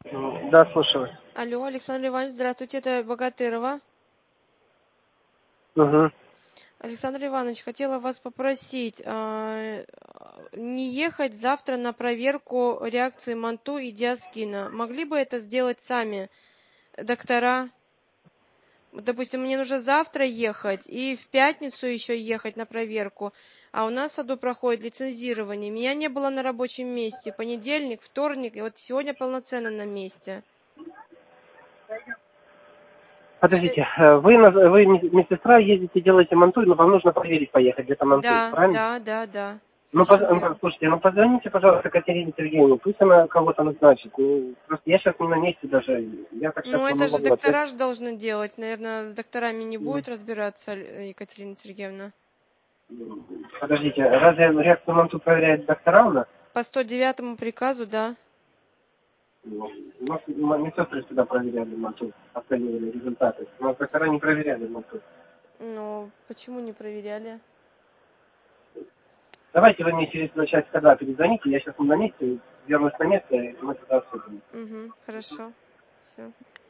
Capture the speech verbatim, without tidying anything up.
Да, слушаю. Алло, Александр Иванович, здравствуйте, это Богатырова. Угу. Александр Иванович, хотела вас попросить э, не ехать завтра на проверку реакции МАНТУ и Диаскина. Могли бы это сделать сами доктора? Допустим, мне нужно завтра ехать и в пятницу еще ехать на проверку, а у нас в саду проходит лицензирование. Меня не было на рабочем месте. Понедельник, вторник, и вот сегодня полноценно на месте. Что... Подождите, э, вы, на- вы медсестра, ездите, делаете манту, но вам нужно проверить, поехать где-то манту, Да, правильно? да, да, да, Ну, поз- совершенно ну, верно. слушайте, ну позвоните, пожалуйста, Катерине Сергеевне, пусть она кого-то назначит. Ну, просто я сейчас не на месте даже, я так сейчас Ну, не это же могу ответить. доктора же должны делать. Наверное, с докторами не будет разбираться э, Екатерина Сергеевна. Подождите, разве реакцию манту проверяет доктора у нас? По сто девятому приказу, да. Ну, у нас м- медсестры всегда проверяли манту, оценивали результаты. У нас доктора не проверяли манту. Ну, почему не проверяли? Давайте вы мне через час когда перезвоните, я сейчас не на месте, вернусь на место, и мы тогда обсудим. Угу, хорошо. Все.